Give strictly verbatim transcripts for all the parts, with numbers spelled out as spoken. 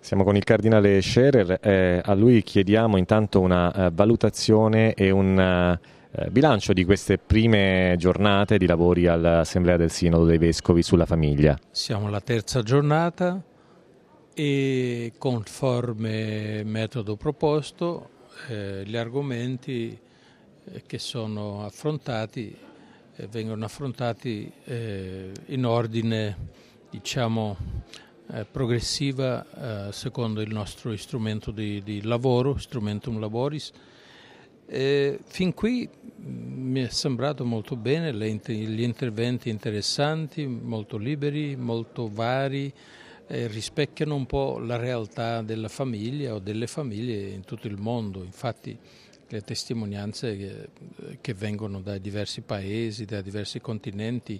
Siamo con il cardinale Scherer, eh, a lui chiediamo intanto una uh, valutazione e un uh, bilancio di queste prime giornate di lavori all'Assemblea del Sinodo dei Vescovi sulla famiglia. Siamo alla terza giornata e conforme metodo proposto eh, gli argomenti eh, che sono affrontati eh, vengono affrontati eh, in ordine, diciamo, eh, progressiva eh, secondo il nostro strumento di, di lavoro, Strumentum Laboris. Eh, fin qui mi è sembrato molto bene, le, gli interventi interessanti, molto liberi, molto vari, eh, rispecchiano un po' la realtà della famiglia o delle famiglie in tutto il mondo. Infatti le testimonianze che, che vengono da diversi paesi, da diversi continenti,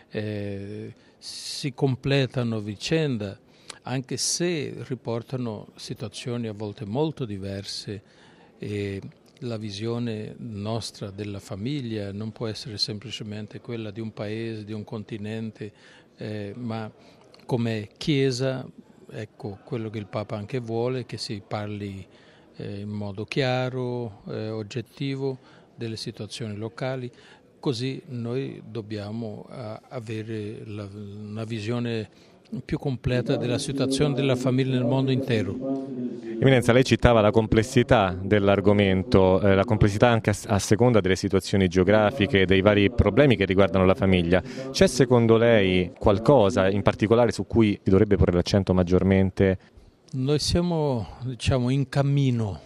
eh, si completano a vicenda, anche se riportano situazioni a volte molto diverse. E la visione nostra della famiglia non può essere semplicemente quella di un paese, di un continente, eh, ma come Chiesa, ecco, quello che il Papa anche vuole, che si parli eh, in modo chiaro, eh, oggettivo, delle situazioni locali. Così noi dobbiamo uh, avere la, una visione più completa della situazione della famiglia nel mondo intero. Eminenza, lei citava la complessità dell'argomento, eh, la complessità anche a, a seconda delle situazioni geografiche, dei vari problemi che riguardano la famiglia. C'è secondo lei qualcosa in particolare su cui si dovrebbe porre l'accento maggiormente? Noi siamo, diciamo, in cammino,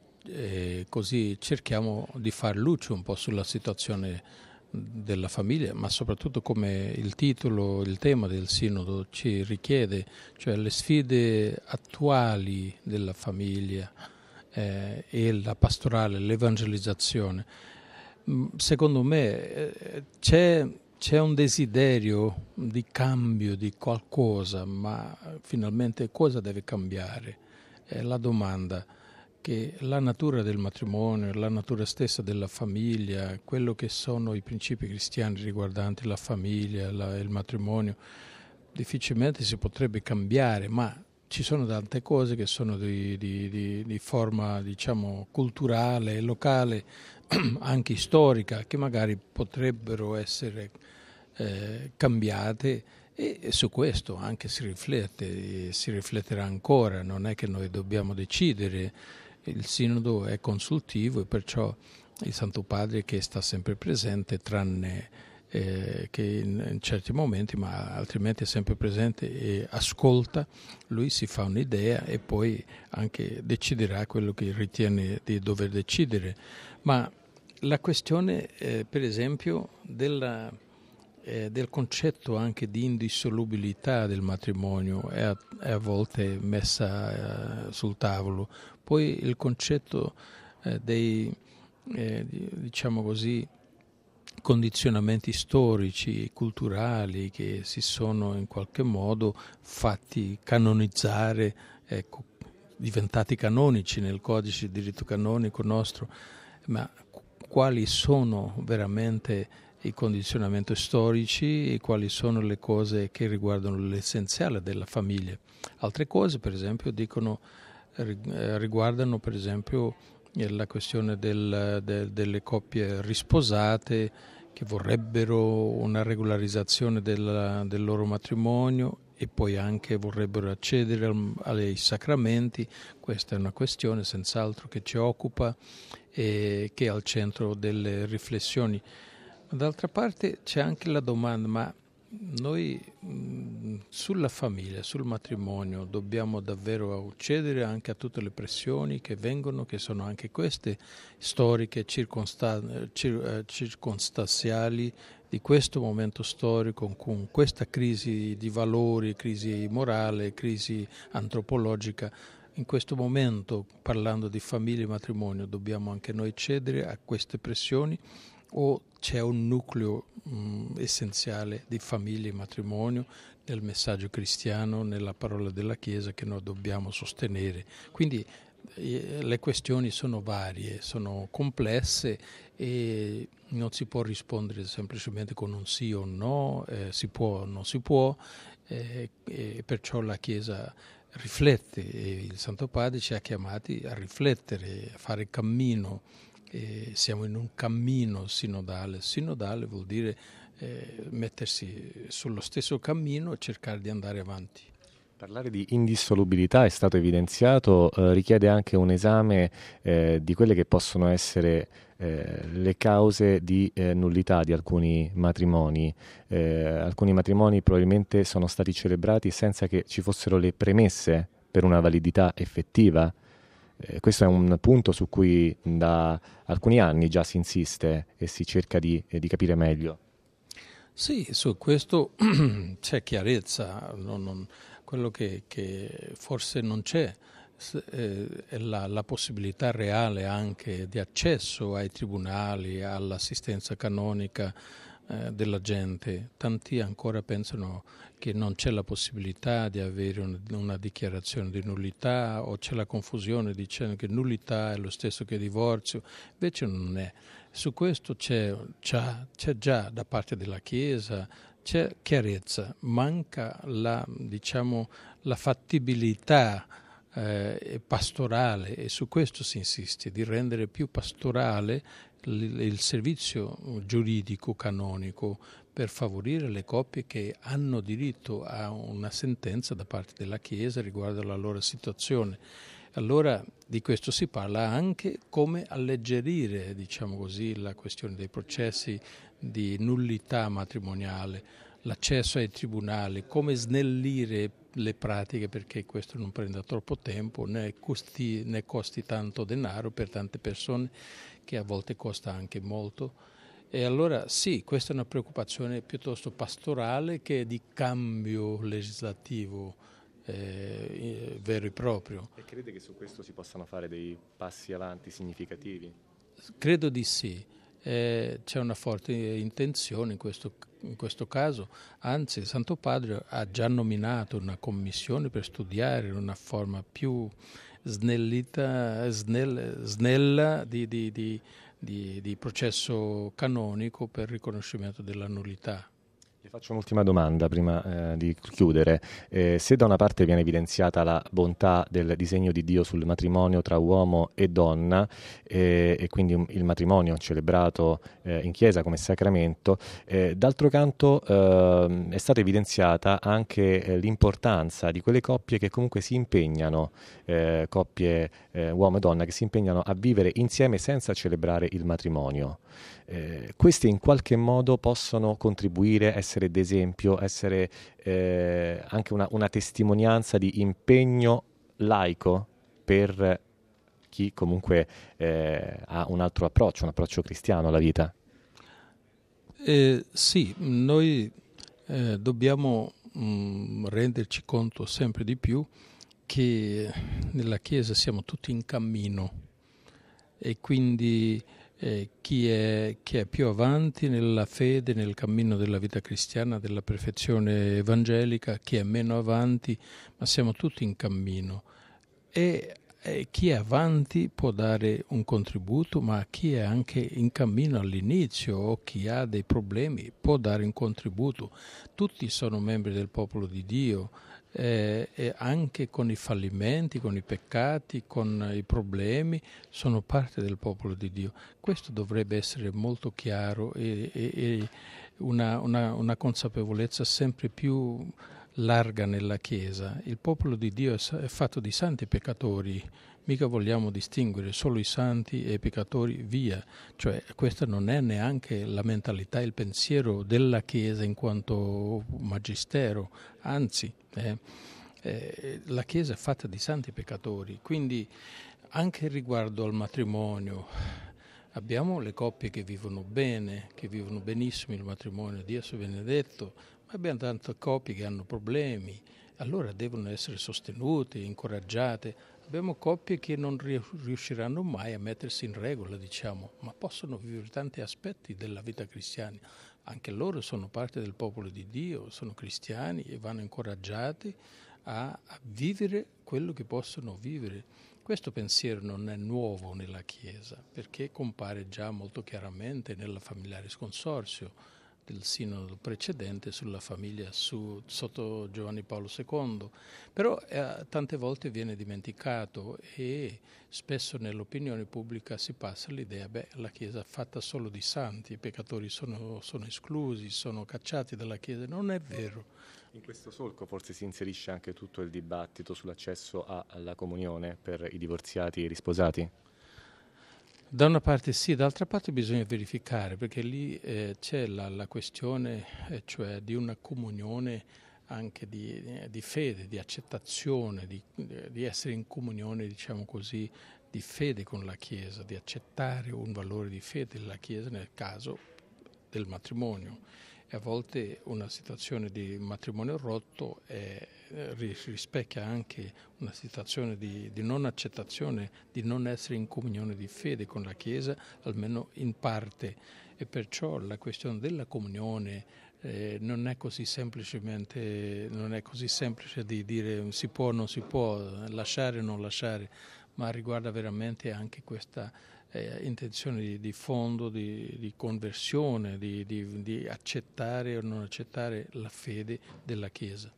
e così cerchiamo di far luce un po' sulla situazione della famiglia, ma soprattutto come il titolo, il tema del Sinodo ci richiede, cioè le sfide attuali della famiglia eh, e la pastorale, l'evangelizzazione. Secondo me eh, c'è, c'è un desiderio di cambio di qualcosa, ma finalmente cosa deve cambiare? È la domanda. Che la natura del matrimonio, la natura stessa della famiglia, quello che sono i principi cristiani riguardanti la famiglia, la, il matrimonio, difficilmente si potrebbe cambiare, ma ci sono tante cose che sono di, di, di, di forma, diciamo, culturale, locale, anche storica, che magari potrebbero essere eh, cambiate. E su questo anche si riflette, si rifletterà ancora, non è che noi dobbiamo decidere. Il Sinodo è consultivo e perciò il Santo Padre, che sta sempre presente, tranne eh, che in, in certi momenti, ma altrimenti è sempre presente e ascolta, lui si fa un'idea e poi anche deciderà quello che ritiene di dover decidere. Ma la questione, eh, per esempio, della, eh, del concetto anche di indissolubilità del matrimonio è a, è a volte messa eh, sul tavolo. Poi il concetto eh, dei, eh, diciamo così, condizionamenti storici, culturali che si sono in qualche modo fatti canonizzare, ecco, diventati canonici nel codice di diritto canonico nostro, ma quali sono veramente i condizionamenti storici e quali sono le cose che riguardano l'essenziale della famiglia? Altre cose, per esempio, dicono riguardano per esempio la questione del, del, delle coppie risposate che vorrebbero una regolarizzazione del, del loro matrimonio e poi anche vorrebbero accedere al, ai sacramenti. Questa è una questione senz'altro che ci occupa e che è al centro delle riflessioni. Ma d'altra parte c'è anche la domanda, ma noi mh, sulla famiglia, sul matrimonio dobbiamo davvero cedere anche a tutte le pressioni che vengono, che sono anche queste storiche, circonsta- cir- circostanziali di questo momento storico, con questa crisi di valori, crisi morale, crisi antropologica. In questo momento, parlando di famiglia e matrimonio, dobbiamo anche noi cedere a queste pressioni o c'è un nucleo mh, essenziale di famiglia e matrimonio nel messaggio cristiano, nella parola della Chiesa che noi dobbiamo sostenere? Quindi eh, le questioni sono varie, sono complesse e non si può rispondere semplicemente con un sì o un no, eh, si può o non si può, eh, e perciò la Chiesa riflette, e il Santo Padre ci ha chiamati a riflettere, a fare cammino, e siamo in un cammino sinodale. Sinodale vuol dire eh, mettersi sullo stesso cammino e cercare di andare avanti. Parlare di indissolubilità, è stato evidenziato, eh, richiede anche un esame eh, di quelle che possono essere eh, le cause di eh, nullità di alcuni matrimoni. Eh, alcuni matrimoni probabilmente sono stati celebrati senza che ci fossero le premesse per una validità effettiva. Eh, questo è un punto su cui da alcuni anni già si insiste e si cerca di, eh, di capire meglio. Sì, su questo c'è chiarezza, non, non, quello che, che forse non c'è eh, è la, la possibilità reale anche di accesso ai tribunali, all'assistenza canonica eh, della gente. Tanti ancora pensano che non c'è la possibilità di avere un, una dichiarazione di nullità, o c'è la confusione dicendo che nullità è lo stesso che divorzio, invece non è. Su questo c'è, c'è, c'è già da parte della Chiesa, c'è chiarezza, manca la, diciamo, la fattibilità eh, pastorale, e su questo si insiste, di rendere più pastorale il, il servizio giuridico canonico per favorire le coppie che hanno diritto a una sentenza da parte della Chiesa riguardo alla loro situazione. Allora di questo si parla anche come alleggerire, diciamo così, la questione dei processi di nullità matrimoniale, l'accesso ai tribunali, come snellire le pratiche perché questo non prenda troppo tempo né costi, né costi tanto denaro per tante persone, che a volte costa anche molto. E allora sì, questa è una preoccupazione piuttosto pastorale che di cambio legislativo Eh, vero e proprio. E crede che su questo si possano fare dei passi avanti significativi? Credo di sì. Eh, c'è una forte intenzione in questo, in questo caso, anzi il Santo Padre ha già nominato una commissione per studiare una forma più snellita, snell, snella di, di, di, di, di processo canonico per riconoscimento della nullità. Le faccio un'ultima domanda prima eh, di chiudere. Eh, se da una parte viene evidenziata la bontà del disegno di Dio sul matrimonio tra uomo e donna, eh, e quindi un, il matrimonio celebrato eh, in chiesa come sacramento, eh, d'altro canto eh, è stata evidenziata anche eh, l'importanza di quelle coppie che comunque si impegnano, eh, coppie eh, uomo e donna, che si impegnano a vivere insieme senza celebrare il matrimonio. Eh, questi in qualche modo possono contribuire, essere d'esempio, essere eh, anche una, una testimonianza di impegno laico per chi comunque eh, ha un altro approccio, un approccio cristiano alla vita. Eh, sì, noi eh, dobbiamo mh, renderci conto sempre di più che nella Chiesa siamo tutti in cammino, e quindi eh, chi, è, chi è più avanti nella fede, nel cammino della vita cristiana, della perfezione evangelica, chi è meno avanti, ma siamo tutti in cammino. E E chi è avanti può dare un contributo, ma chi è anche in cammino all'inizio o chi ha dei problemi può dare un contributo. Tutti sono membri del popolo di Dio, eh, e anche con i fallimenti, con i peccati, con i problemi, sono parte del popolo di Dio. Questo dovrebbe essere molto chiaro, e, e, e una, una, una consapevolezza sempre più larga nella Chiesa. Il popolo di Dio è fatto di santi peccatori, mica vogliamo distinguere solo i santi e i peccatori, via. Cioè questa non è neanche la mentalità, il pensiero della Chiesa in quanto magistero, anzi eh, eh, la Chiesa è fatta di santi peccatori, quindi anche riguardo al matrimonio abbiamo le coppie che vivono bene, che vivono benissimo il matrimonio, Dio sia benedetto, ma abbiamo tante coppie che hanno problemi, allora devono essere sostenute, incoraggiate. Abbiamo coppie che non riusciranno mai a mettersi in regola, diciamo, ma possono vivere tanti aspetti della vita cristiana. Anche loro sono parte del popolo di Dio, sono cristiani e vanno incoraggiati a, a vivere quello che possono vivere. Questo pensiero non è nuovo nella Chiesa, perché compare già molto chiaramente nella familiare sconsorzio del sinodo precedente sulla famiglia su, sotto Giovanni Paolo secondo, però eh, tante volte viene dimenticato e spesso nell'opinione pubblica si passa l'idea che la Chiesa è fatta solo di santi, i peccatori sono, sono esclusi, sono cacciati dalla Chiesa. Non è vero. In questo solco forse si inserisce anche tutto il dibattito sull'accesso alla comunione per i divorziati e i risposati? Da una parte sì, d'altra parte bisogna verificare, perché lì eh, c'è la, la questione eh, cioè di una comunione anche di, di fede, di accettazione, di, di essere in comunione, diciamo così, di fede con la Chiesa, di accettare un valore di fede della Chiesa nel caso del matrimonio. E a volte una situazione di matrimonio rotto è, rispecchia anche una situazione di, di non accettazione, di non essere in comunione di fede con la Chiesa, almeno in parte. E perciò la questione della comunione eh, non è così semplicemente, non è così semplice di dire si può o non si può, lasciare o non lasciare, ma riguarda veramente anche questa Eh, intenzione di, di fondo, di, di conversione, di, di, di accettare o non accettare la fede della Chiesa.